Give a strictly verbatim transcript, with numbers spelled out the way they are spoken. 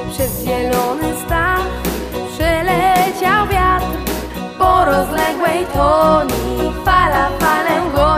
Przez zielony staw przeleciał wiatr, po rozległej toni fala falę goni.